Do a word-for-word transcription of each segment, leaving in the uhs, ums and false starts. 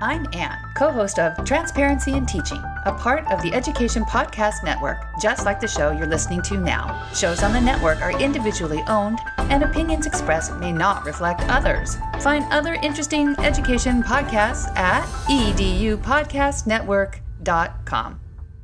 I'm Anne, co-host of Transparency in Teaching, a part of the Education Podcast Network, just like the show you're listening to now. Shows on the network are individually owned, and opinions expressed may not reflect others. Find other interesting education podcasts at e d u podcast network dot com.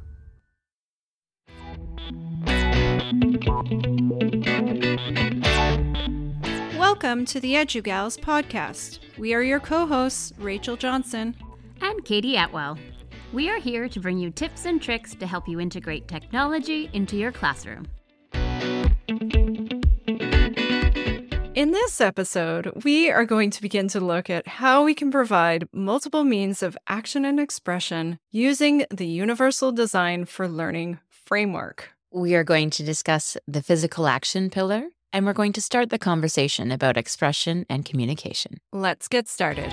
Welcome to the EduGals podcast. We are your co-hosts, Rachel Johnson and Katie Atwell. We are here to bring you tips and tricks to help you integrate technology into your classroom. In this episode, we are going to begin to look at how we can provide multiple means of action and expression using the Universal Design for Learning framework. We are going to discuss the physical action pillar, and we're going to start the conversation about expression and communication. Let's get started.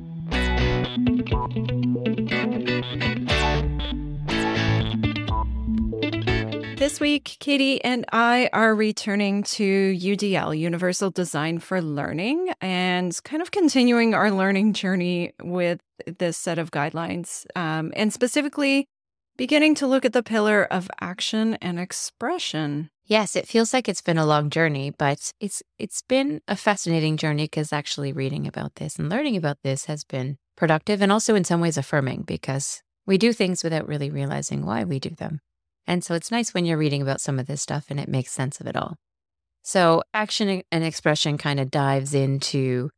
This week, Katie and I are returning to U D L, Universal Design for Learning, and kind of continuing our learning journey with this set of guidelines, um, and specifically beginning to look at the pillar of action and expression. Yes, it feels like it's been a long journey, but it's it's been a fascinating journey because actually reading about this and learning about this has been productive and also in some ways affirming because we do things without really realizing why we do them. And so it's nice when you're reading about some of this stuff and it makes sense of it all. So action and expression kind of dives into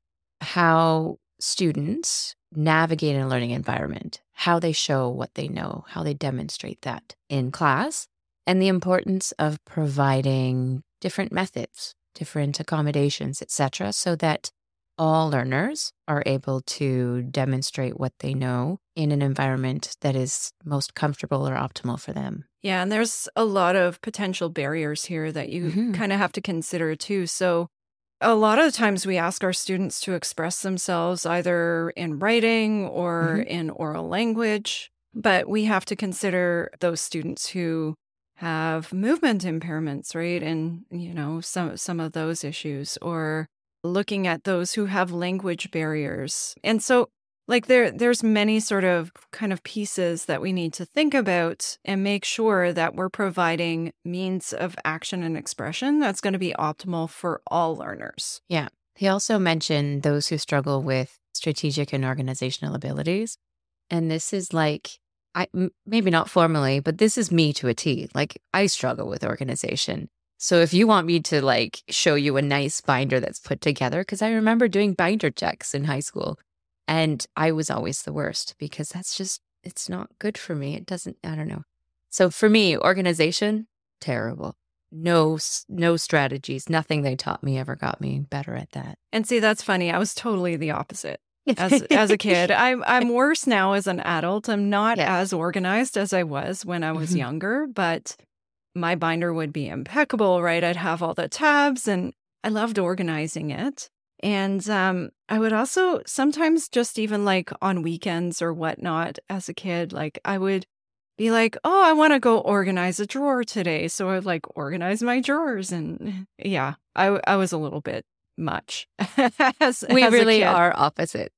how students navigate in a learning environment, how they show what they know, how they demonstrate that in class, and the importance of providing different methods, different accommodations, et cetera, so that all learners are able to demonstrate what they know in an environment that is most comfortable or optimal for them. Yeah, and there's a lot of potential barriers here that you mm-hmm. kind of have to consider too. So a lot of the times we ask our students to express themselves either in writing or mm-hmm. in oral language, but we have to consider those students who have movement impairments, right? And, you know, some some of those issues, or looking at those who have language barriers. And so like there there's many sort of kind of pieces that we need to think about and make sure that we're providing means of action and expression that's going to be optimal for all learners. Yeah. He also mentioned those who struggle with strategic and organizational abilities. And this is like, I maybe not formally, but this is me to a T. Like I struggle with organization. So if you want me to like show you a nice binder that's put together, because I remember doing binder checks in high school and I was always the worst because that's just, it's not good for me. It doesn't, I don't know. So for me, organization, terrible. No, no strategies. Nothing they taught me ever got me better at that. And see, that's funny. I was totally the opposite. As as a kid, I'm I'm worse now as an adult. I'm not yeah. as organized as I was when I was mm-hmm. younger, but my binder would be impeccable, right? I'd have all the tabs and I loved organizing it. And um, I would also sometimes just even like on weekends or whatnot as a kid, like I would be like, oh, I want to go organize a drawer today. So I'd like organize my drawers. And yeah, I, I was a little bit much. as, we as really are opposites.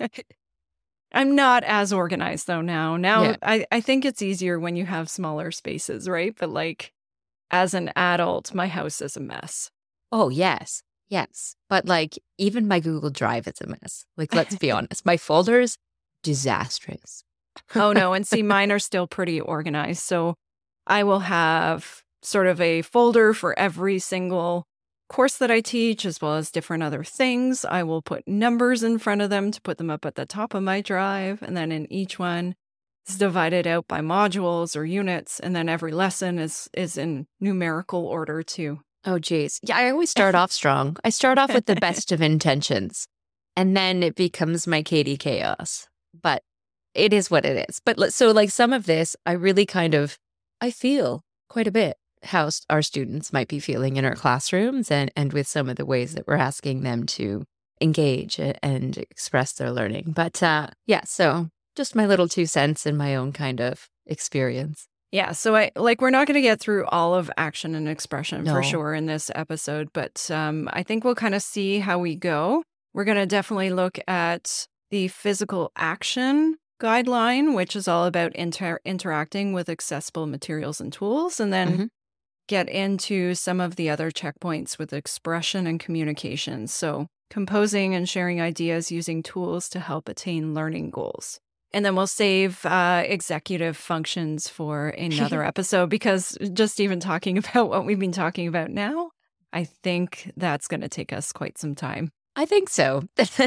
I'm not as organized though now. Now yeah. I, I think it's easier when you have smaller spaces, right? But like as an adult, my house is a mess. Oh, yes. Yes. But like even my Google Drive is a mess. Like, let's be honest. My folders, disastrous. Oh, no. And see, mine are still pretty organized. So I will have sort of a folder for every single course that I teach, as well as different other things. I will put numbers in front of them to put them up at the top of my drive. And then in each one, it's divided out by modules or units. And then every lesson is is in numerical order too. Oh, geez. Yeah, I always start off strong. I start off with the best of intentions. And then it becomes my Katie chaos. But it is what it is. But so like some of this, I really kind of, I feel quite a bit how our students might be feeling in our classrooms and, and with some of the ways that we're asking them to engage and express their learning. But uh, yeah, so just my little two cents in my own kind of experience. Yeah, so I like we're not going to get through all of action and expression No. for sure in this episode, but um, I think we'll kind of see how we go. We're going to definitely look at the physical action guideline, which is all about inter- interacting with accessible materials and tools, and then mm-hmm. get into some of the other checkpoints with expression and communication. So composing and sharing ideas using tools to help attain learning goals. And then we'll save uh, executive functions for another episode, because just even talking about what we've been talking about now, I think that's going to take us quite some time. I think so.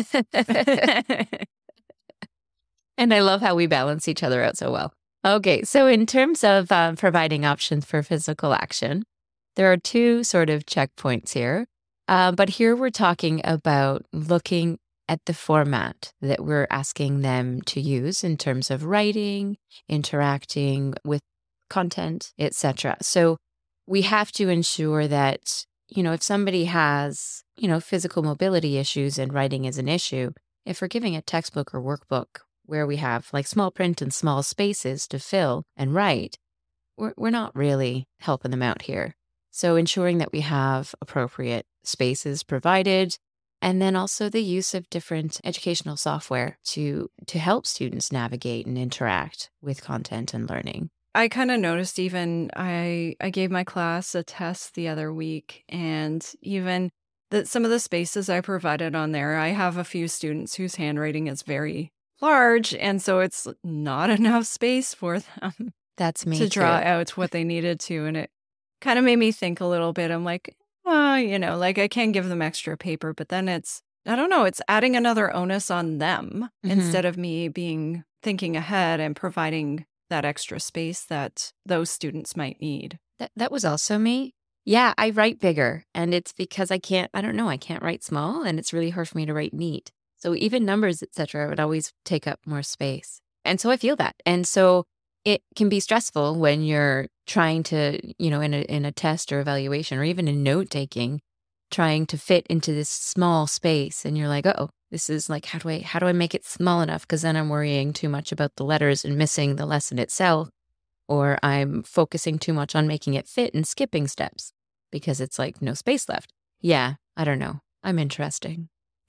And I love how we balance each other out so well. Okay, so in terms of uh, providing options for physical action, there are two sort of checkpoints here. Uh, but here we're talking about looking at the format that we're asking them to use in terms of writing, interacting with content, et cetera. So we have to ensure that, you know, if somebody has, you know, physical mobility issues and writing is an issue, if we're giving a textbook or workbook where we have like small print and small spaces to fill and write, we're, we're not really helping them out here. So ensuring that we have appropriate spaces provided, and then also the use of different educational software to to help students navigate and interact with content and learning. I kind of noticed even I I gave my class a test the other week, and even that some of the spaces I provided on there, I have a few students whose handwriting is very large, and so it's not enough space for them. That's me to draw too. out what they needed to, and it kind of made me think a little bit. I'm like, oh, you know, like I can give them extra paper, but then it's, I don't know, it's adding another onus on them mm-hmm. instead of me being thinking ahead and providing that extra space that those students might need. That that was also me. Yeah, I write bigger, and it's because I can't, I don't know, I can't write small, and it's really hard for me to write neat. So even numbers, et cetera, would always take up more space. And so I feel that. And so it can be stressful when you're trying to, you know, in a in a test or evaluation or even in note taking, trying to fit into this small space, and you're like, oh, this is like, how do I how do I make it small enough? Because then I'm worrying too much about the letters and missing the lesson itself, or I'm focusing too much on making it fit and skipping steps because it's like no space left. Yeah, I don't know. I'm interesting.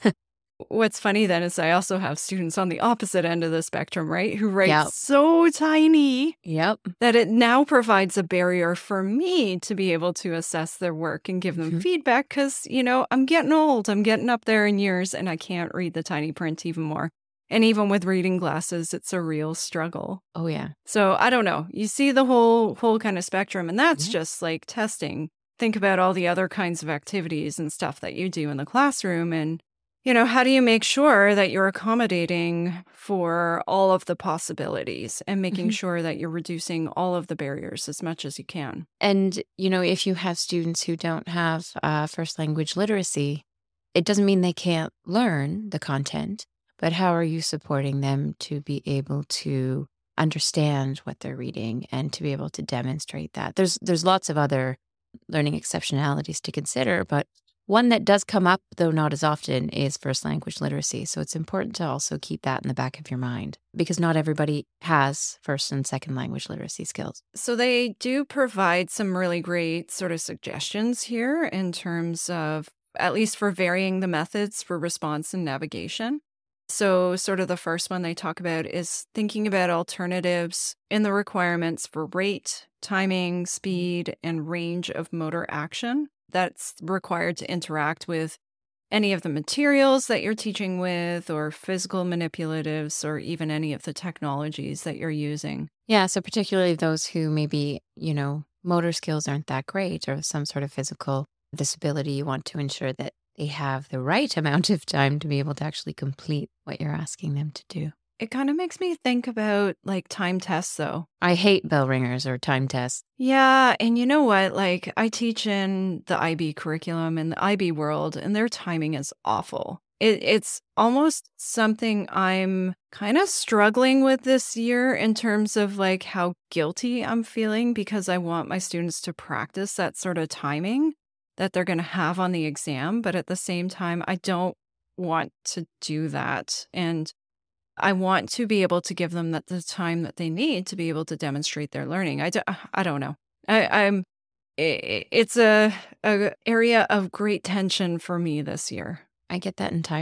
What's funny then is I also have students on the opposite end of the spectrum, right? Who write yep. so tiny yep. that it now provides a barrier for me to be able to assess their work and give them mm-hmm. feedback because, you know, I'm getting old. I'm getting up there in years and I can't read the tiny print even more. And even with reading glasses, it's a real struggle. Oh, yeah. So I don't know. You see the whole whole kind of spectrum, and that's mm-hmm. just like testing. Think about all the other kinds of activities and stuff that you do in the classroom, and you know, how do you make sure that you're accommodating for all of the possibilities and making mm-hmm. sure that you're reducing all of the barriers as much as you can? And, you know, if you have students who don't have uh, first language literacy, it doesn't mean they can't learn the content, but how are you supporting them to be able to understand what they're reading and to be able to demonstrate that? There's there's lots of other learning exceptionalities to consider, but one that does come up, though not as often, is first language literacy. So it's important to also keep that in the back of your mind because not everybody has first and second language literacy skills. So they do provide some really great sort of suggestions here in terms of, at least for varying the methods for response and navigation. So sort of the first one they talk about is thinking about alternatives in the requirements for rate, timing, speed, and range of motor action that's required to interact with any of the materials that you're teaching with or physical manipulatives or even any of the technologies that you're using. Yeah, so particularly those who maybe, you know, motor skills aren't that great or some sort of physical disability, you want to ensure that they have the right amount of time to be able to actually complete what you're asking them to do. It kind of makes me think about like time tests, though. I hate bell ringers or time tests. Yeah. And you know what? Like I teach in the I B curriculum in the I B world, and their timing is awful. It, it's almost something I'm kind of struggling with this year in terms of like how guilty I'm feeling because I want my students to practice that sort of timing that they're going to have on the exam. But at the same time, I don't want to do that. And I want to be able to give them that the time that they need to be able to demonstrate their learning. I, do, I don't know. I, I'm. It, it's a, a area of great tension for me this year. I get that entirely.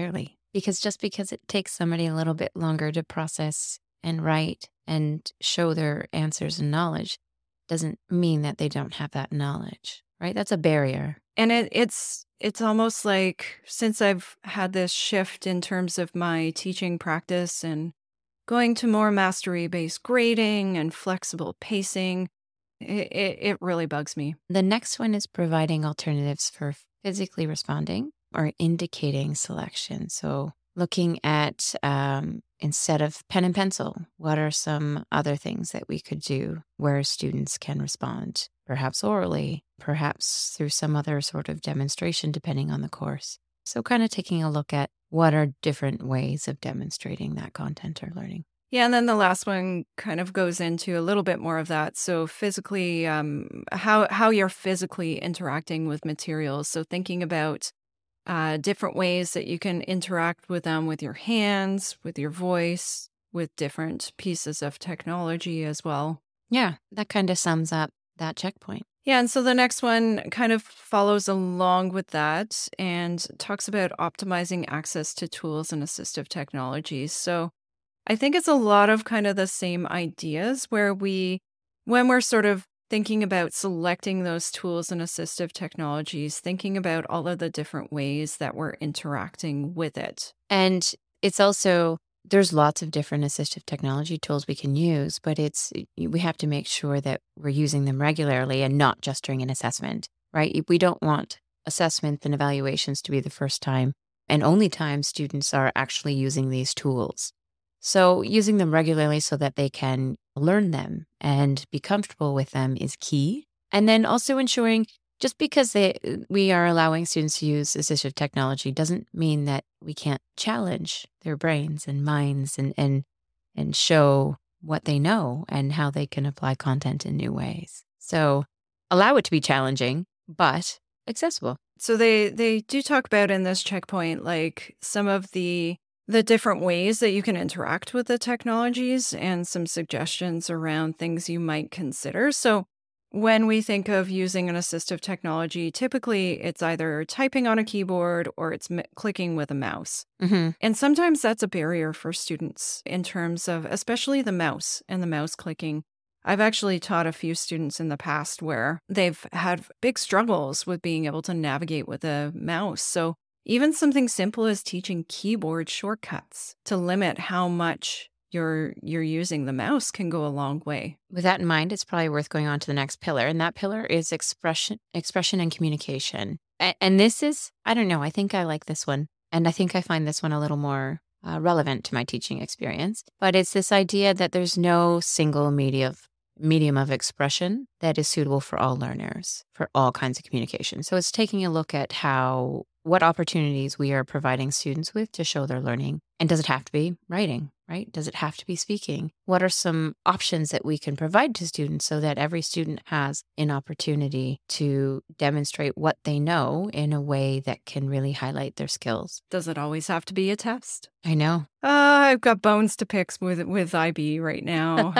Because just because it takes somebody a little bit longer to process and write and show their answers and knowledge doesn't mean that they don't have that knowledge, right? That's a barrier. And it, it's it's almost like, since I've had this shift in terms of my teaching practice and going to more mastery-based grading and flexible pacing, it, it, it really bugs me. The next one is providing alternatives for physically responding or indicating selection. So looking at, um, instead of pen and pencil, what are some other things that we could do where students can respond, perhaps orally, perhaps through some other sort of demonstration, depending on the course. So kind of taking a look at what are different ways of demonstrating that content or learning. Yeah, and then the last one kind of goes into a little bit more of that. So physically, um, how how you're physically interacting with materials. So thinking about uh, different ways that you can interact with them with your hands, with your voice, with different pieces of technology as well. Yeah, that kind of sums up that checkpoint. Yeah, and so the next one kind of follows along with that and talks about optimizing access to tools and assistive technologies. So I think it's a lot of kind of the same ideas where we, when we're sort of thinking about selecting those tools and assistive technologies, thinking about all of the different ways that we're interacting with it. And it's also, there's lots of different assistive technology tools we can use, but it's, we have to make sure that we're using them regularly and not just during an assessment, right? We don't want assessment and evaluations to be the first time and only time students are actually using these tools. So using them regularly so that they can learn them and be comfortable with them is key. And then also ensuring, just because they, we are allowing students to use assistive technology doesn't mean that we can't challenge their brains and minds and, and, and show what they know and how they can apply content in new ways. So allow it to be challenging, but accessible. So they, they do talk about in this checkpoint, like some of the the different ways that you can interact with the technologies and some suggestions around things you might consider. So when we think of using an assistive technology, typically it's either typing on a keyboard or it's m- clicking with a mouse. Mm-hmm. And sometimes that's a barrier for students in terms of, especially the mouse and the mouse clicking. I've actually taught a few students in the past where they've had big struggles with being able to navigate with a mouse. So even something simple as teaching keyboard shortcuts to limit how much you're you're using the mouse can go a long way. With that in mind, it's probably worth going on to the next pillar, and that pillar is expression, expression and communication. And, and this is, I don't know, I think I like this one, and I think I find this one a little more uh, relevant to my teaching experience. But it's this idea that there's no single media of, medium of expression that is suitable for all learners, for all kinds of communication. So it's taking a look at how, what opportunities we are providing students with to show their learning. And does it have to be writing, right? Does it have to be speaking? What are some options that we can provide to students so that every student has an opportunity to demonstrate what they know in a way that can really highlight their skills? Does it always have to be a test? I know. Uh, I've got bones to pick with, with I B right now.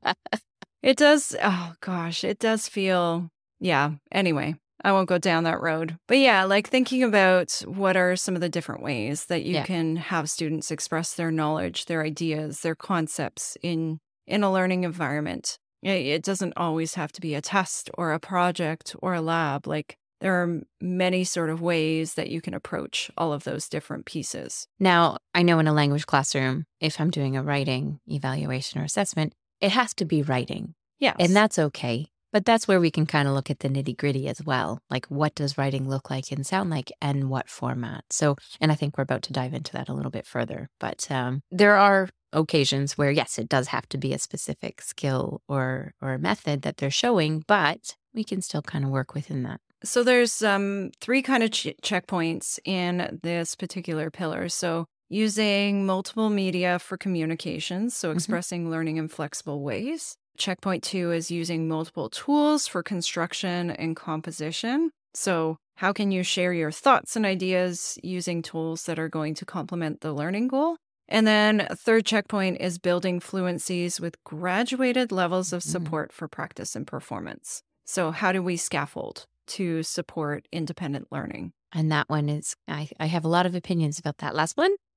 It does, oh gosh, it does feel, yeah, anyway. I won't go down that road. But yeah, like thinking about what are some of the different ways that you yeah. can have students express their knowledge, their ideas, their concepts in, in a learning environment. It doesn't always have to be a test or a project or a lab. Like there are many sort of ways that you can approach all of those different pieces. Now, I know in a language classroom, if I'm doing a writing evaluation or assessment, it has to be writing. Yes. And that's okay. But that's where we can kind of look at the nitty gritty as well. Like, what does writing look like and sound like and what format? So, and I think we're about to dive into that a little bit further. But um, there are occasions where, yes, it does have to be a specific skill or or method that they're showing, but we can still kind of work within that. So there's um, three kind of ch- checkpoints in this particular pillar. So using multiple media for communications, so expressing mm-hmm. learning in flexible ways. Checkpoint two is using multiple tools for construction and composition. So how can you share your thoughts and ideas using tools that are going to complement the learning goal? And then a third checkpoint is building fluencies with graduated levels of support mm-hmm. for practice and performance. So how do we scaffold to support independent learning? And that one is, I, I have a lot of opinions about that last one.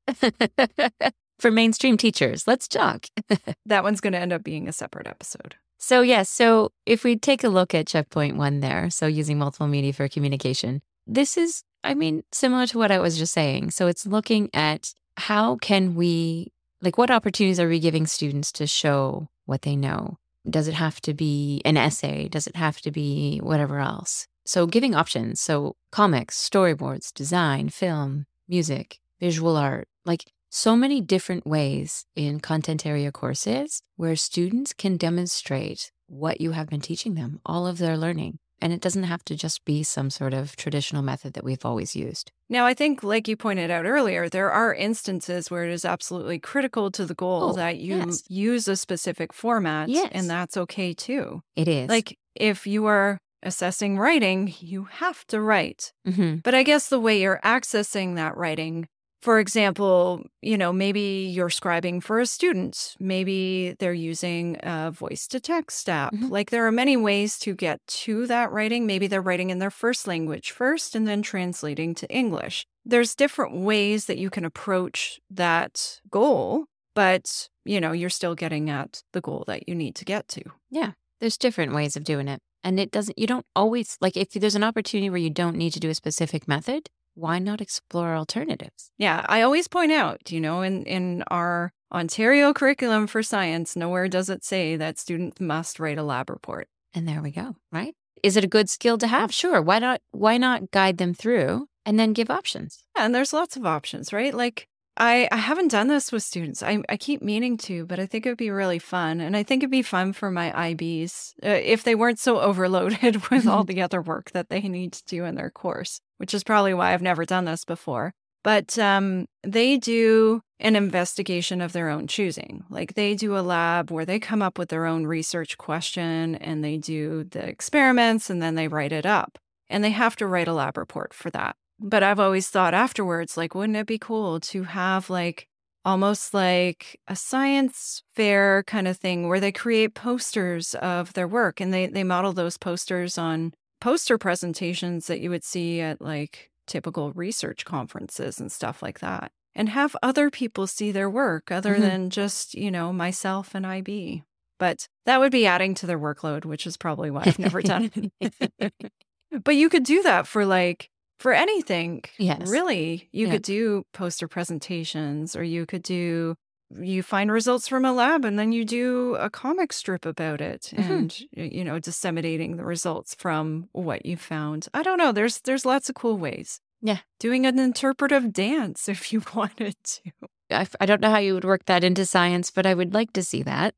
For mainstream teachers, let's talk. That one's going to end up being a separate episode. So yes, so if we take a look at checkpoint one there, so using multiple media for communication, this is, I mean, similar to what I was just saying. So it's looking at how can we, like what opportunities are we giving students to show what they know? Does it have to be an essay? Does it have to be whatever else? So giving options. So comics, storyboards, design, film, music, visual art, like so many different ways in content area courses where students can demonstrate what you have been teaching them, all of their learning. And it doesn't have to just be some sort of traditional method that we've always used. Now, I think, like you pointed out earlier, there are instances where it is absolutely critical to the goal Oh, that you yes. use a specific format, Yes. and that's okay too. It is. Like if you are assessing writing, you have to write. hmm But I guess the way you're accessing that writing, for example, you know, maybe you're scribing for a student. Maybe they're using a voice-to-text app. Mhm. Like there are many ways to get to that writing. Maybe they're writing in their first language first and then translating to English. There's different ways that you can approach that goal, but, you know, you're still getting at the goal that you need to get to. Yeah, there's different ways of doing it. And it doesn't, you don't always, like if there's an opportunity where you don't need to do a specific method, why not explore alternatives? Yeah, I always point out, you know, in, in our Ontario curriculum for science, nowhere does it say that students must write a lab report. And there we go, right? Is it a good skill to have? Sure. Why not, why not guide them through and then give options? Yeah, and there's lots of options, right? Like I, I haven't done this with students. I, I keep meaning to, but I think it would be really fun. And I think it'd be fun for my I Bs uh, if they weren't so overloaded with all the other work that they need to do in their course, which is probably why I've never done this before. But um, they do an investigation of their own choosing. Like they do a lab where they come up with their own research question and they do the experiments and then they write it up. And they have to write a lab report for that. But I've always thought afterwards, like, wouldn't it be cool to have like almost like a science fair kind of thing where they create posters of their work and they, they model those posters on poster presentations that you would see at like typical research conferences and stuff like that, and have other people see their work other Mhm. than just, you know, myself and I B. But that would be adding to their workload, which is probably why I've never done it. But you could do that for like, for anything. Yes. Really. You Yeah. could do poster presentations, or you could do, you find results from a lab and then you do a comic strip about it Mhm. and, you know, disseminating the results from what you found. I don't know. There's, there's lots of cool ways. Yeah. Doing an interpretive dance if you wanted to. I, I don't know how you would work that into science, but I would like to see that.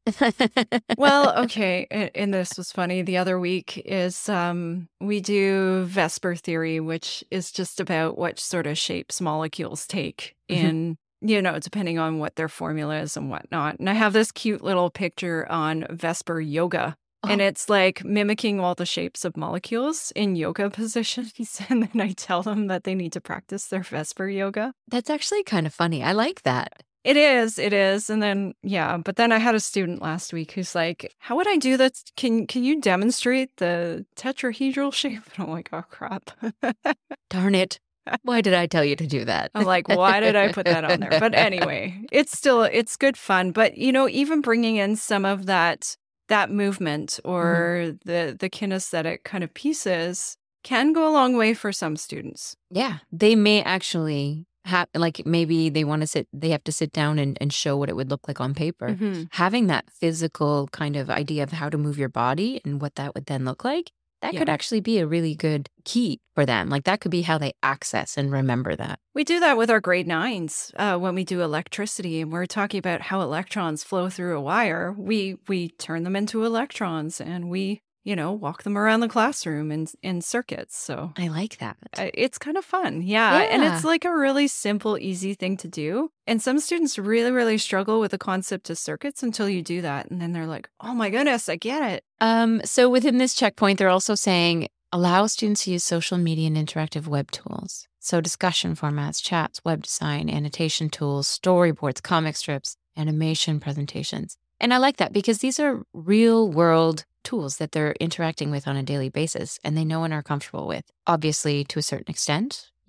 Well, okay. And, and this was funny. The other week is um, we do VSEPR theory, which is just about what sort of shapes molecules take in, you know, depending on what their formula is and whatnot. And I have this cute little picture on VSEPR yoga. And Oh. it's like mimicking all the shapes of molecules in yoga positions. And then I tell them that they need to practice their VSEPR yoga. That's actually kind of funny. I like that. It is, it is. And then, yeah, but then I had a student last week who's like, how would I do that? Can can you demonstrate the tetrahedral shape? And I'm like, oh, crap. Darn it. Why did I tell you to do that? I'm like, why did I put that on there? But anyway, it's still, it's good fun. But, you know, even bringing in some of that, that movement or mm-hmm. the, the kinesthetic kind of pieces can go a long way for some students. Yeah. They may actually have, like maybe they want to sit, they have to sit down and, and show what it would look like on paper. Mm-hmm. Having that physical kind of idea of how to move your body and what that would then look like, that Yeah. could actually be a really good key for them. Like that could be how they access and remember that. We do that with our grade nines uh, when we do electricity and we're talking about how electrons flow through a wire. We we turn them into electrons and we, you know, walk them around the classroom in, in circuits. So I like that. uh, it's kind of fun. Yeah. And Yeah. it's like a really simple, easy thing to do. And some students really, really struggle with the concept of circuits until you do that. And then they're like, oh my goodness, I get it. Um, so within this checkpoint, they're also saying allow students to use social media and interactive web tools. So discussion formats, chats, web design, annotation tools, storyboards, comic strips, animation presentations. And I like that because these are real world tools that they're interacting with on a daily basis and they know and are comfortable with. Obviously, to a certain extent,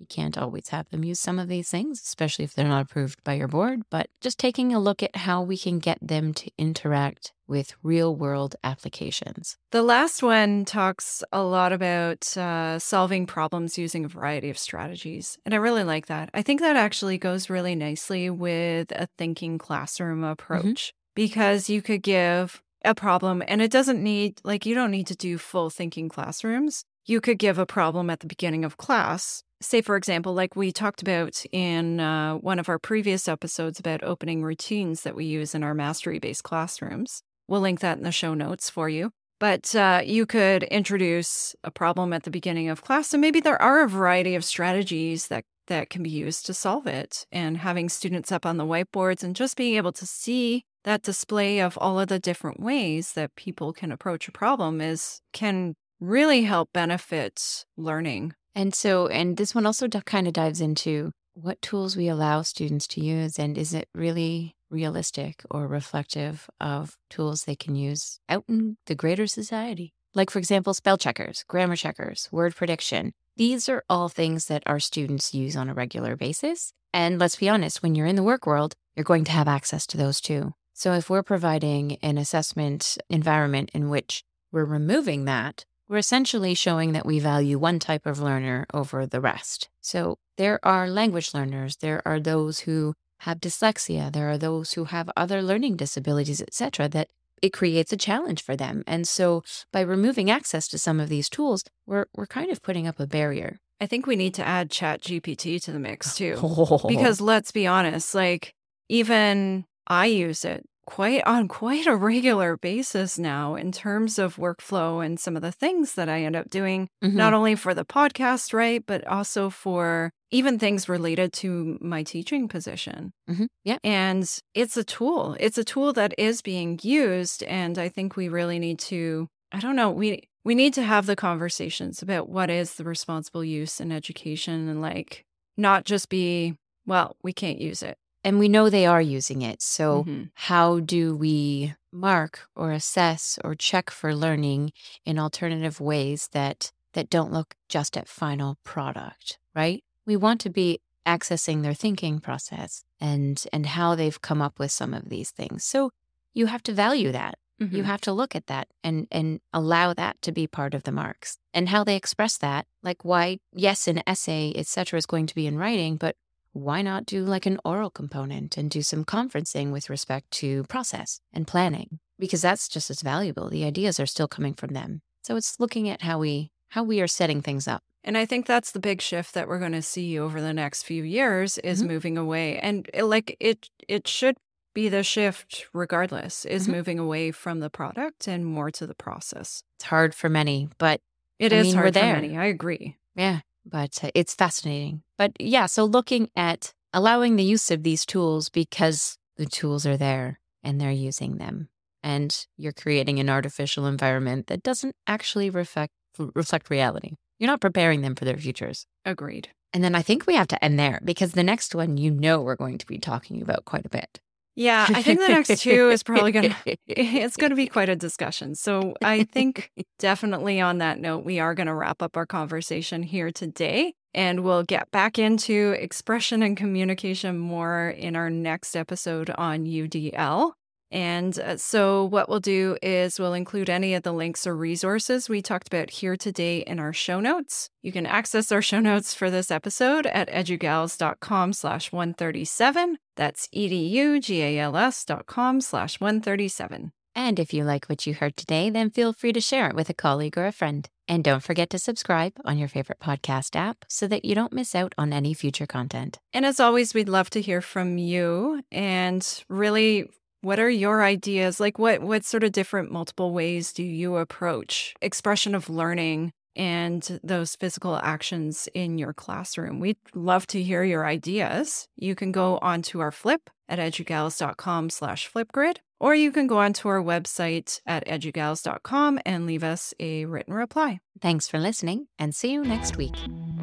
You can't always have them use some of these things, especially if they're not approved by your board, but just taking a look at how we can get them to interact with real-world applications. The last one talks a lot about uh, solving problems using a variety of strategies, and I really like that. I think that actually goes really nicely with a thinking classroom approach, mm-hmm. because you could give a problem, and it doesn't need, like, you don't need to do full thinking classrooms. You could give a problem at the beginning of class. Say, for example, like we talked about in uh, one of our previous episodes about opening routines that we use in our mastery-based classrooms. We'll link that in the show notes for you. But uh, you could introduce a problem at the beginning of class, and maybe there are a variety of strategies that, that can be used to solve it. And having students up on the whiteboards and just being able to see that display of all of the different ways that people can approach a problem is can really help benefit learning. And so, and this one also d- kind of dives into what tools we allow students to use, and is it really realistic or reflective of tools they can use out in the greater society? Like, for example, spell checkers, grammar checkers, word prediction. These are all things that our students use on a regular basis. And let's be honest, when you're in the work world, you're going to have access to those too. So if we're providing an assessment environment in which we're removing that, we're essentially showing that we value one type of learner over the rest. So there are language learners, there are those who have dyslexia, there are those who have other learning disabilities, et cetera, that it creates a challenge for them. And so by removing access to some of these tools, we're we're kind of putting up a barrier. I think we need to add ChatGPT to the mix too. Oh. Because let's be honest, like even I use it quite on quite a regular basis now in terms of workflow and some of the things that I end up doing, mm-hmm. not only for the podcast, right, but also for even things related to my teaching position. Mm-hmm. Yeah. And it's a tool. It's a tool that is being used. And I think we really need to, I don't know, we we need to have the conversations about what is the responsible use in education and like not just be, well, we can't use it. And we know they are using it. So mm-hmm. how do we mark or assess or check for learning in alternative ways that that don't look just at final product, right? We want to be accessing their thinking process and and how they've come up with some of these things. So you have to value that. Mm-hmm. You have to look at that and and allow that to be part of the marks. And how they express that, like why, yes, an essay, et cetera, is going to be in writing, but why not do like an oral component and do some conferencing with respect to process and planning? Because that's just as valuable. The ideas are still coming from them. So it's looking at how we how we are setting things up. And I think that's the big shift that we're going to see over the next few years is mm-hmm. moving away. And it, like it it should be the shift regardless, is mm-hmm. moving away from the product and more to the process. It's hard for many, but it I is mean, hard we're there. for many. I agree. Yeah. But uh, it's fascinating. But yeah, so looking at allowing the use of these tools because the tools are there and they're using them. And you're creating an artificial environment that doesn't actually reflect reflect reality. You're not preparing them for their futures. Agreed. And then I think we have to end there because the next one, you know, we're going to be talking about quite a bit. Yeah, I think the next two is probably going to, it's going to be quite a discussion. So I think definitely on that note, we are going to wrap up our conversation here today. And we'll get back into expression and communication more in our next episode on U D L. And uh, so what we'll do is we'll include any of the links or resources we talked about here today in our show notes. You can access our show notes for this episode at edugals.com slash 137. That's E-D-U-G-A-L-S dot com slash 137. And if you like what you heard today, then feel free to share it with a colleague or a friend. And don't forget to subscribe on your favorite podcast app so that you don't miss out on any future content. And as always, we'd love to hear from you and really, what are your ideas? Like what, what sort of different multiple ways do you approach expression of learning and those physical actions in your classroom? We'd love to hear your ideas. You can go onto our Flip at edugals.com slash flipgrid, or you can go onto our website at edugals dot com and leave us a written reply. Thanks for listening and see you next week.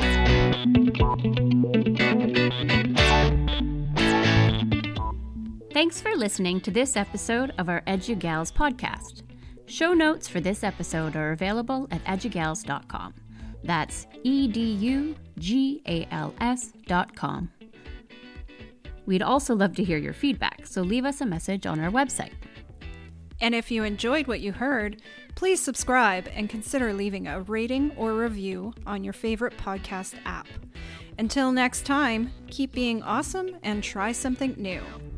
Thanks for listening to this episode of our EduGals podcast. Show notes for this episode are available at edugals dot com. That's E D U G A L S dot com. We'd also love to hear your feedback, so leave us a message on our website. And if you enjoyed what you heard, please subscribe and consider leaving a rating or review on your favorite podcast app. Until next time, keep being awesome and try something new.